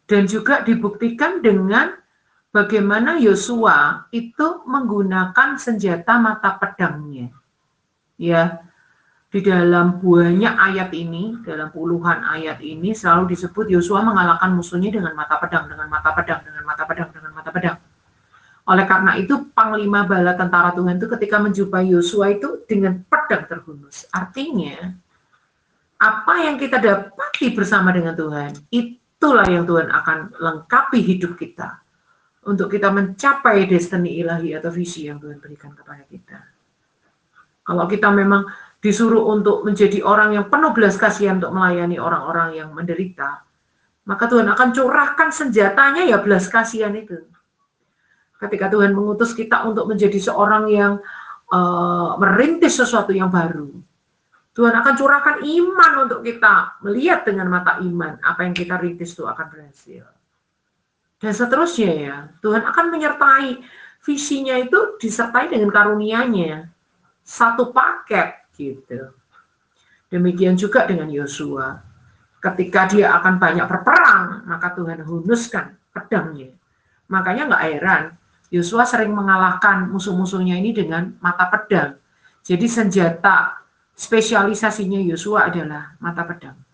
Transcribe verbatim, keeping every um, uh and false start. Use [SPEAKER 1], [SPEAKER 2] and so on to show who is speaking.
[SPEAKER 1] Dan juga dibuktikan dengan bagaimana Yosua itu menggunakan senjata mata pedangnya. Ya, di dalam banyak ayat ini, dalam puluhan ayat ini selalu disebut Yosua mengalahkan musuhnya dengan mata pedang, dengan mata pedang, dengan mata pedang, dengan mata pedang. Oleh karena itu, Panglima Bala Tentara Tuhan itu ketika menjumpai Yosua itu dengan pedang terhunus. Artinya, apa yang kita dapati bersama dengan Tuhan, itulah yang Tuhan akan lengkapi hidup kita. Untuk kita mencapai destiny ilahi atau visi yang Tuhan berikan kepada kita. Kalau kita memang disuruh untuk menjadi orang yang penuh belas kasihan untuk melayani orang-orang yang menderita, maka Tuhan akan curahkan senjatanya ya belas kasihan itu. Ketika Tuhan mengutus kita untuk menjadi seorang yang uh, merintis sesuatu yang baru, Tuhan akan curahkan iman untuk kita melihat dengan mata iman apa yang kita rintis itu akan berhasil. Dan seterusnya ya, Tuhan akan menyertai visinya itu disertai dengan karunia-Nya. Satu paket gitu. Demikian juga dengan Yosua. Ketika dia akan banyak berperang, maka Tuhan hunuskan pedangnya. Makanya nggak heran, Yosua sering mengalahkan musuh-musuhnya ini dengan mata pedang. Jadi senjata spesialisasinya Yosua adalah mata pedang.